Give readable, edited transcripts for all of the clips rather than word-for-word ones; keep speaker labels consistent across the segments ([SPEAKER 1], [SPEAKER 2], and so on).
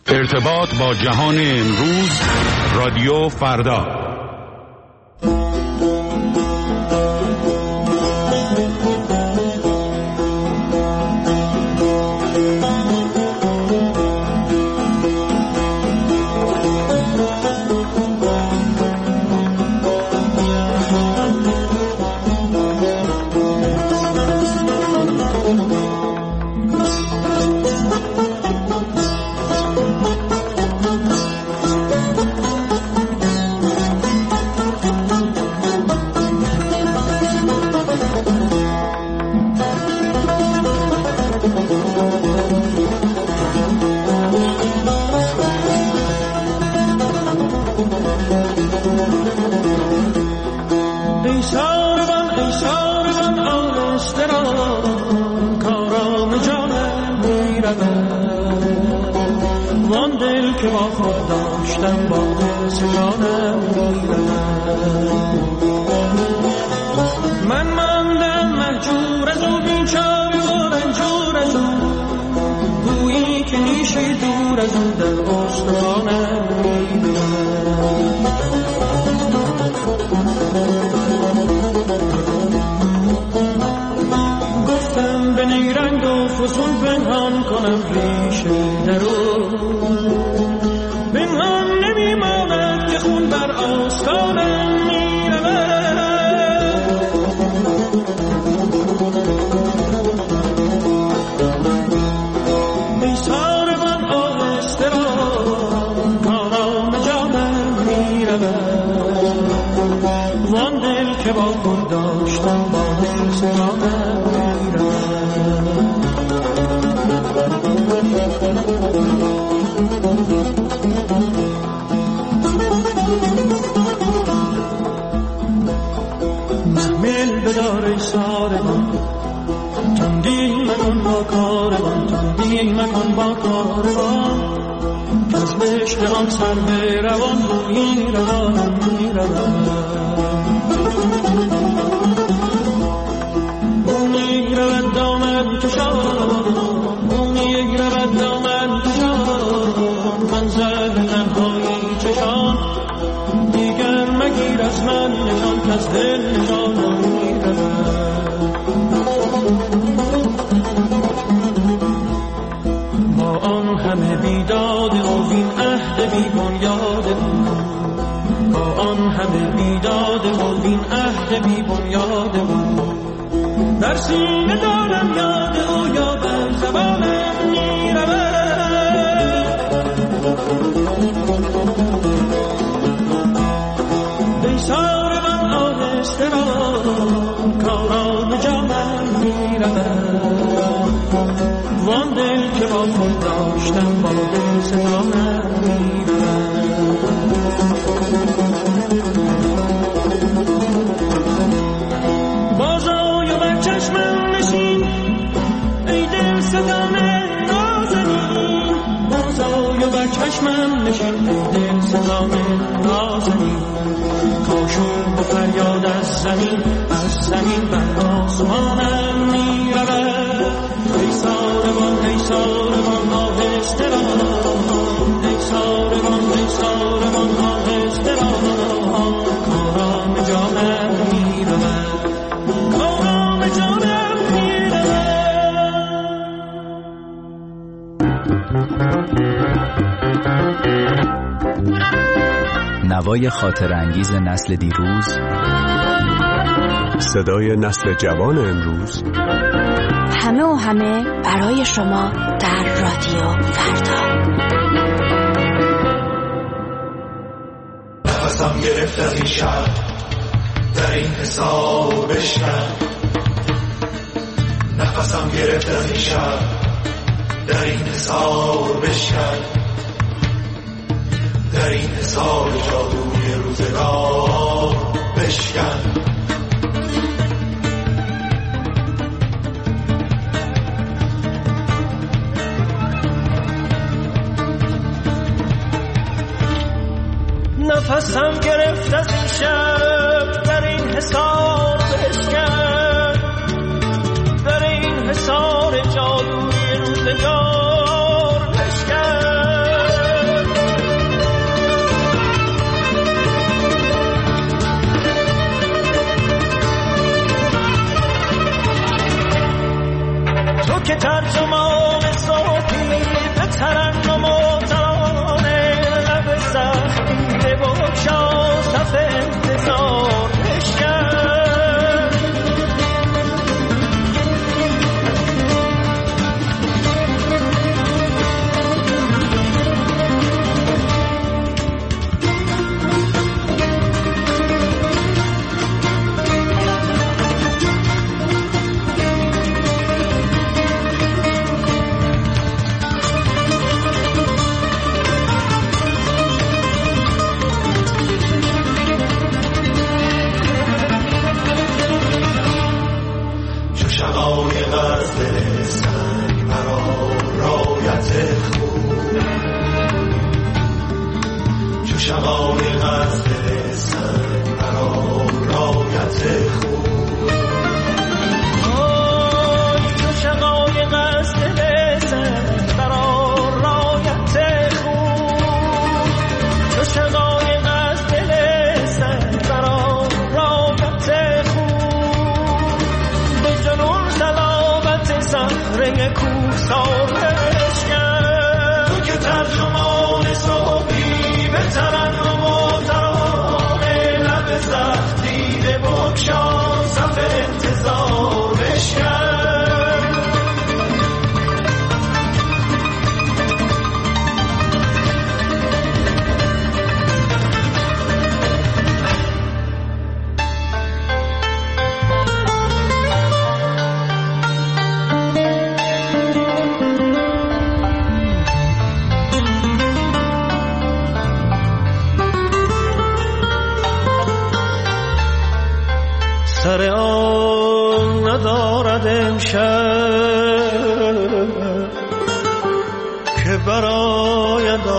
[SPEAKER 1] ارتباط با جهان امروز، رادیو فردا.
[SPEAKER 2] نوای خاطر انگیز نسل دیروز،
[SPEAKER 3] صدای نسل جوان امروز،
[SPEAKER 4] همه و همه برای شما در رادیو فردا.
[SPEAKER 5] نفسم گرفت از این شب، در این حساب بشکن. نفسم گرفت از این شب، در این حساب بشکن. در این حساب جادوی روزگار بشکن.
[SPEAKER 6] نفسم گرفت از این شب، در این حساب بشکن. در این حساب جادوی روزگار بشکن.
[SPEAKER 5] شقایق از دل سر برای رایت خوب
[SPEAKER 6] تو شقایق از دل سر برای رایت خوب تو شقایق از دل سر برای رایت خوب به جنون سلامت سهره کوه سالش کرد
[SPEAKER 5] تو که ترجمان صحبی به ترنم و ترانه لب زخم دیده بکشان صف انتظارش کرد
[SPEAKER 6] سر آن ندارد امشب که براید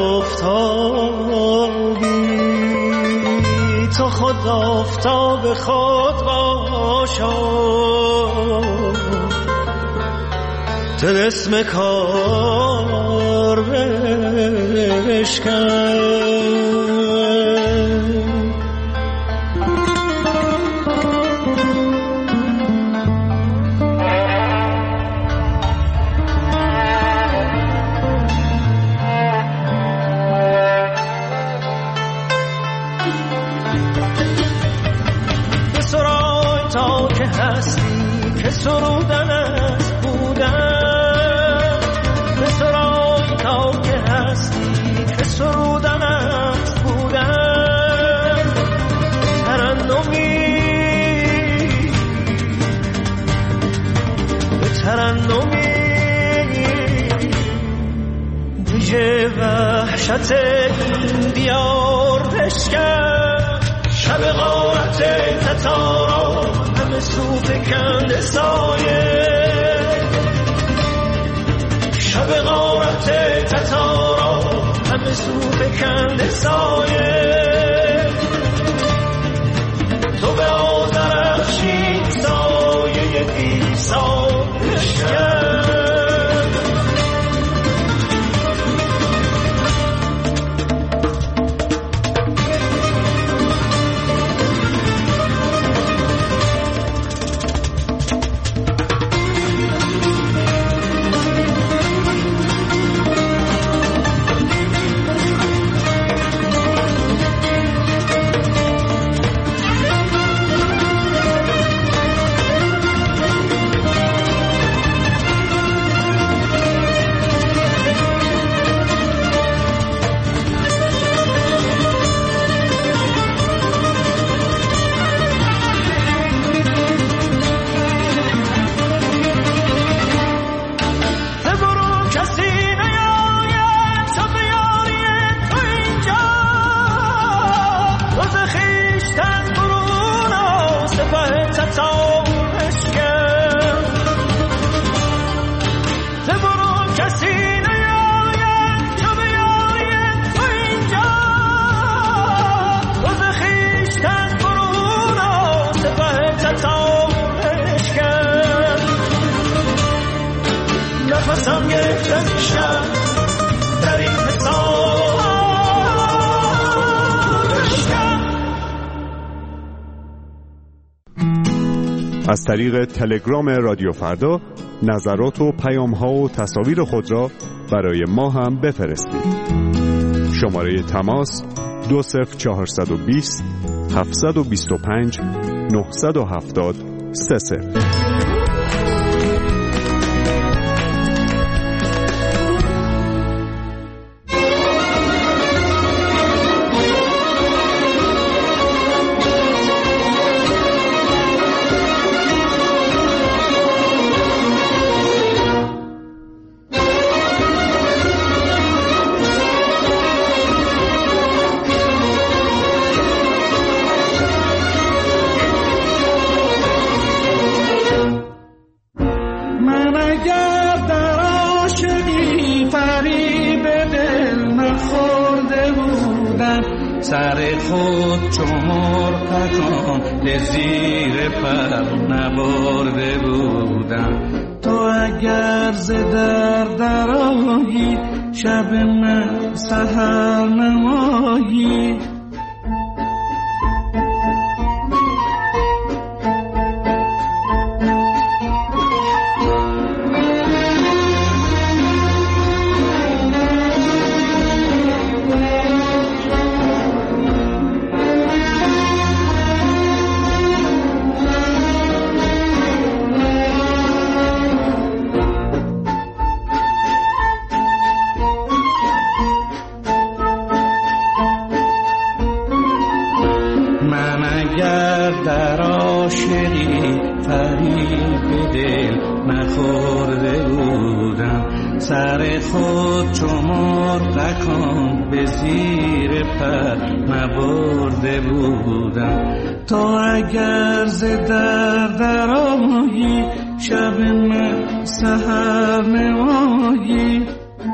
[SPEAKER 6] آفتابی تو خود آفتاب خود باشا طلسم کار بشکن که سرودنت بودم به سرای تا که هستی که سرودنت بودم ترنمی دیگه وحشت این دیار بشکن شب غارت تتارا همه صوف کند سایه شب غارت تتارا همه صوف کند سایه تو به آذرخشی سایه دیسا بشکن
[SPEAKER 3] از طریق تلگرام رادیو فردا نظرات و پیام‌ها و تصاویر خود را برای ما هم بفرستید. شماره تماس 20420 725 970 30.
[SPEAKER 7] سر خود چو مرغکان به زیر پر نبرده بودم. تو اگر ز در آیی شب من سحر نمایی. در عاشقی فریب دل نخورده بودم. سر خود چو مرغکان به زیر پر نبرده بودم. تو اگر ز در آیی شب من سحر نمایی.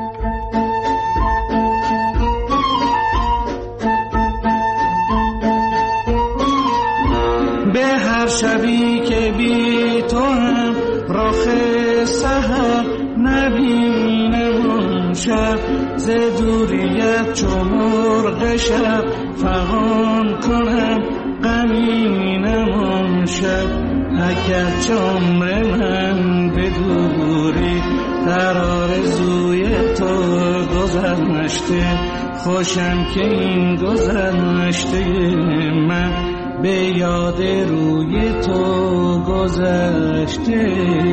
[SPEAKER 7] به هر شبی که بی تو هم رخ سحر نبینم اون شب، ز دوریت چو مرغ شب فغان کنم غمینم اون شب. اگر عمر من به دوری در آرزوی تو گذشته، خوشم که این گذشته من به یاد روی تو گذشته.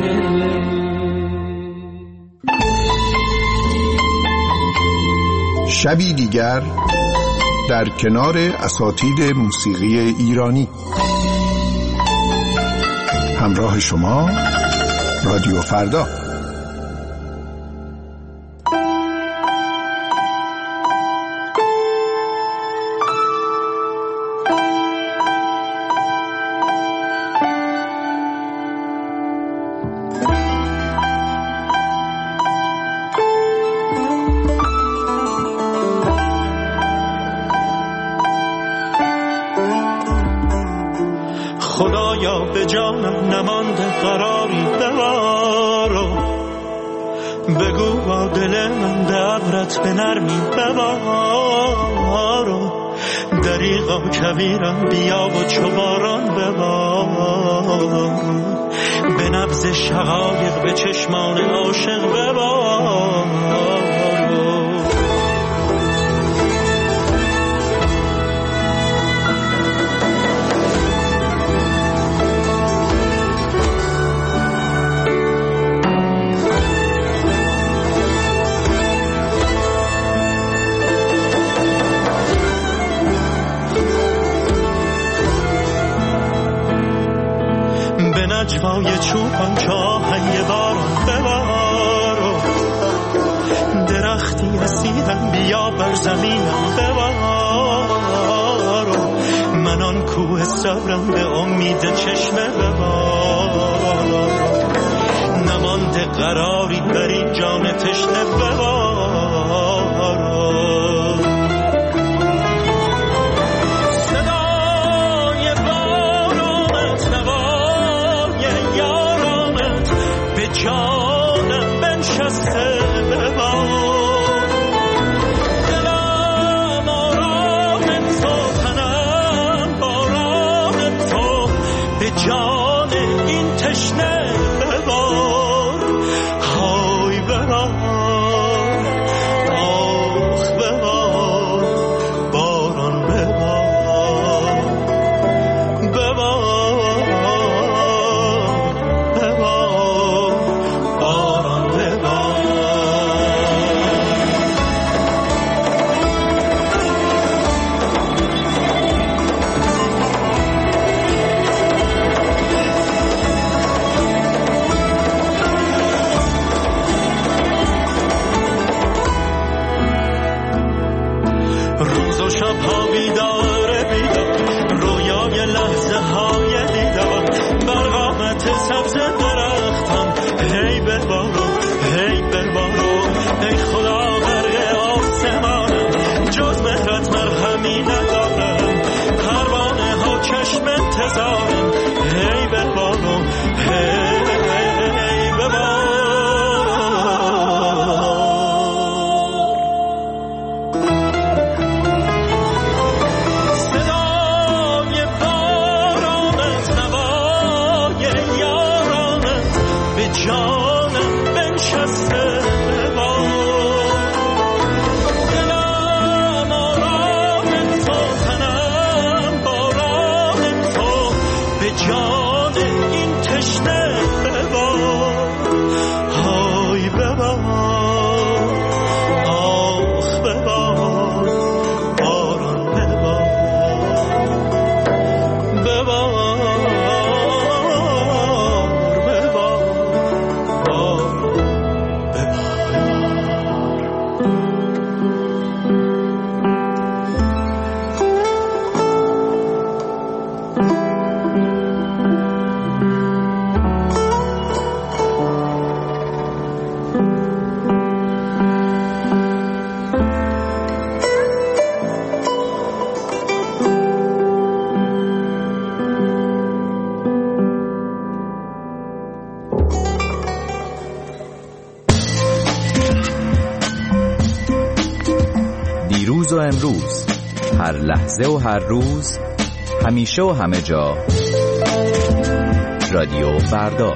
[SPEAKER 8] شبی دیگر در کنار اساتید موسیقی ایرانی. همراه شما رادیو فردا.
[SPEAKER 6] خدایا به جانم نمانده قراری ببارو، بگو با دل من دبرت به نرمی ببارو. دریغا کبیرم بیا و چو باران ببار، به نبض شقایق به چشمان عاشق ببار. نجوای چوبان چاهی باران ببارو، درختی رسیدم بیا بر زمینم ببارو. من آن کوه صبرم به امید چشمه ببارو، نمانده قراری بر این جان تشنه ببارو. جانم بنشسته ببار، دلم آرام تو، تنم باران تو، به جان این تشنه ببار. های ببار رخسارم هی ببارم هی ببارم. صدای بارانت نوای یارانت به جانم بنشسته جان این تشنه ببار های ببار آخ ببار باران ببار ببار ببار
[SPEAKER 2] دیروز و امروز، هر لحظه و هر روز، همیشه و همه جا، رادیو فردا.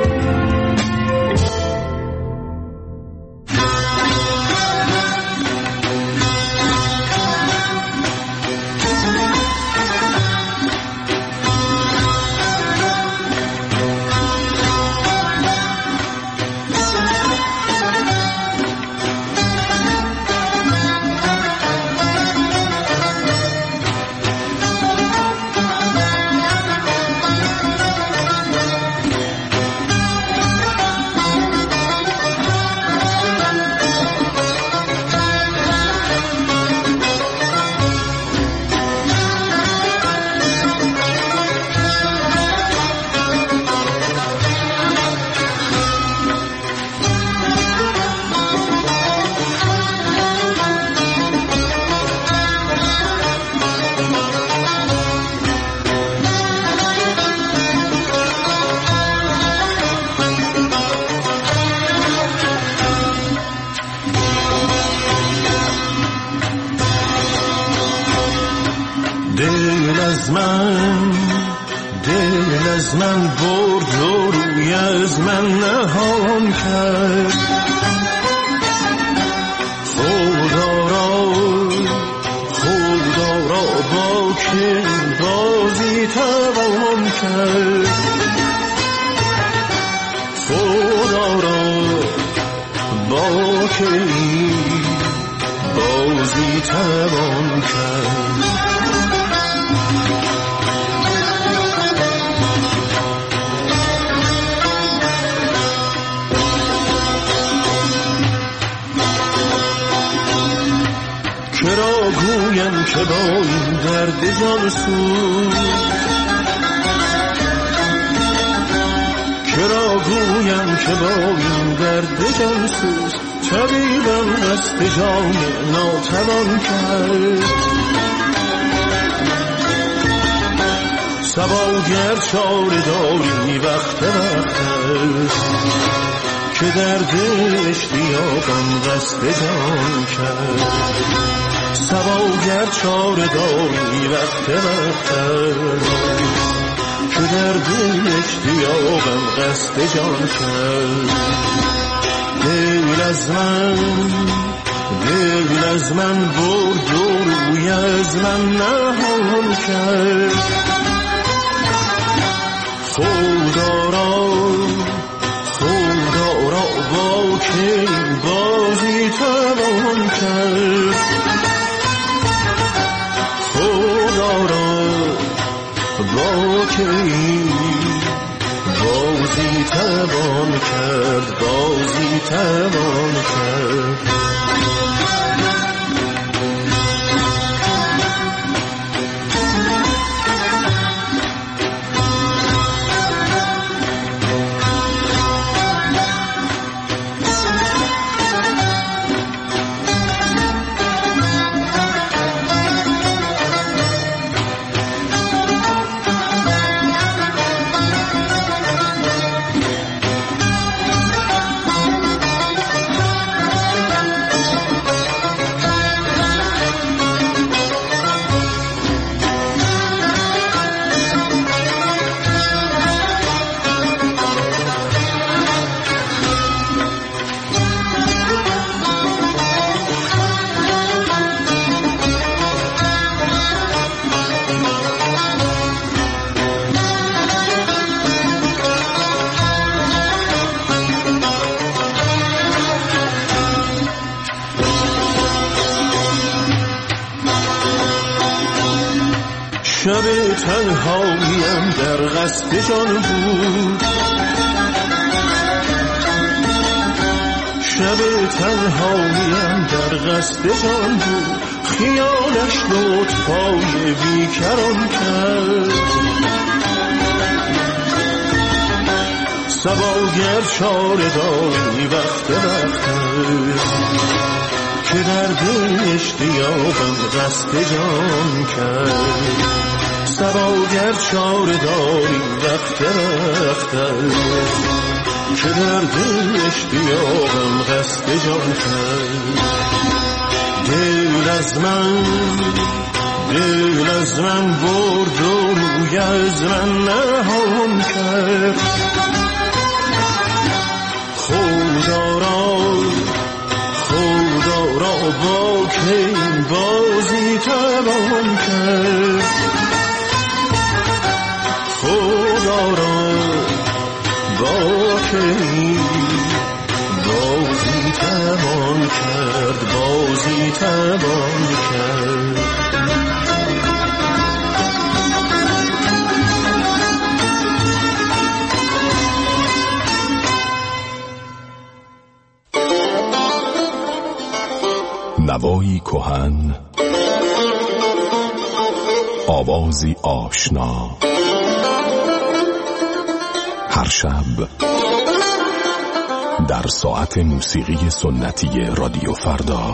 [SPEAKER 6] دل از من برد و روی از من نهان کرد. خدا را با که بازی توان کرد. خدا را با که بازی توان کرد. چرا گویم که با این درد جان سوز، چرا گویم که با این درد جان سوز، طبیبم دست جان ناتوان کرد. صبا گر چاره داری وقت که درد اشتیاقم دست جان کرد. صبا گر چاره داری وقت که درد اشتیاقم قصد جان کرد. دل از من برد و روی از من نهان کرد. خدا را با که بازی توان کرد. خدا را با که بازی توان کرد، بازی توان کرد. شب تنهاییم در قصد جان بود، شب تنهاییم در قصد جان بود، خیالش لطفای بیکران کرد. صباگر چاره داری وقت که در دل اشتیاقم قصد جان کرد. صباگر چاره داری وقت که در دل اشتیاقم قصد جان کرد. دل از من برد و روی از من نهان کرد. خدا را با که بازی توان کرد. خدا را با که بازی توان کرد، بازی توان کرد.
[SPEAKER 9] نوایی کهن، آوازی آشنا، هر شب در ساعت موسیقی سنتی رادیو فردا.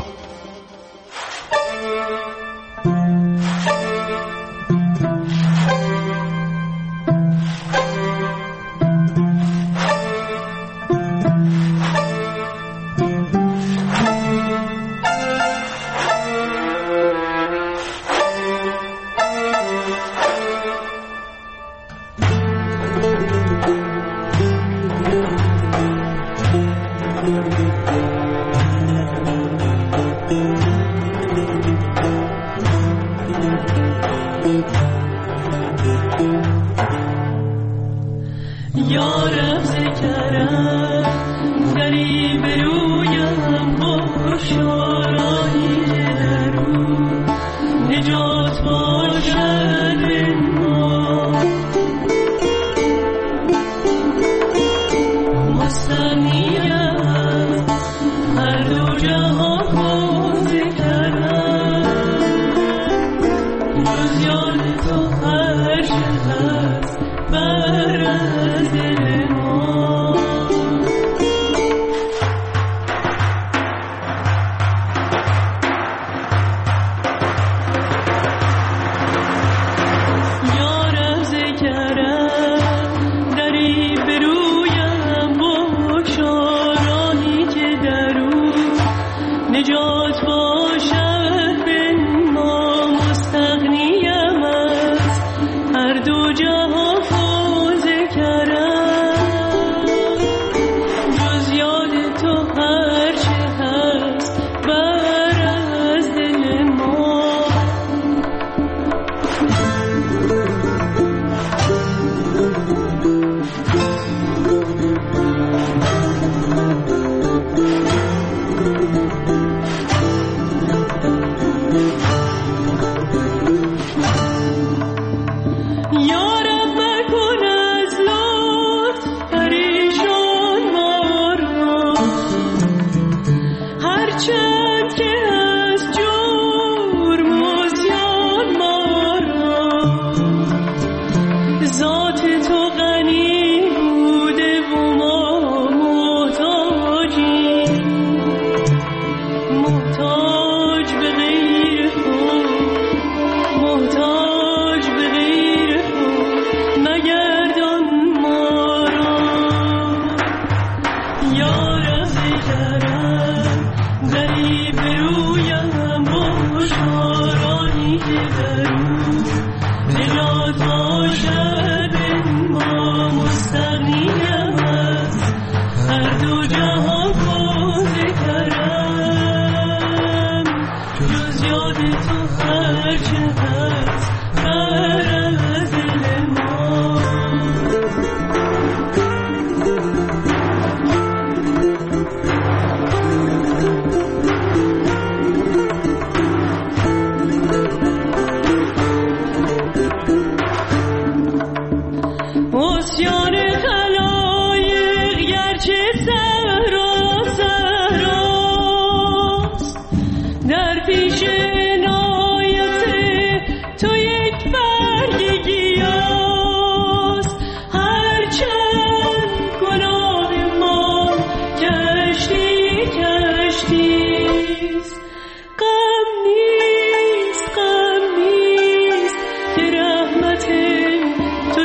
[SPEAKER 10] نیست، غم نیست، غم نیست که رحمت تو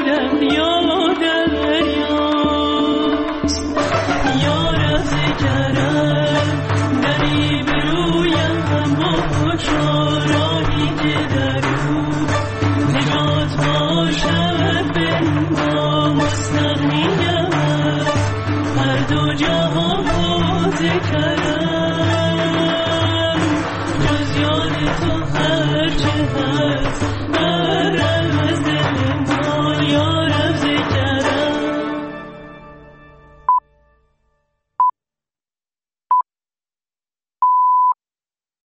[SPEAKER 10] دریاست. یار از کرم دری برویم اما خوشا راهی که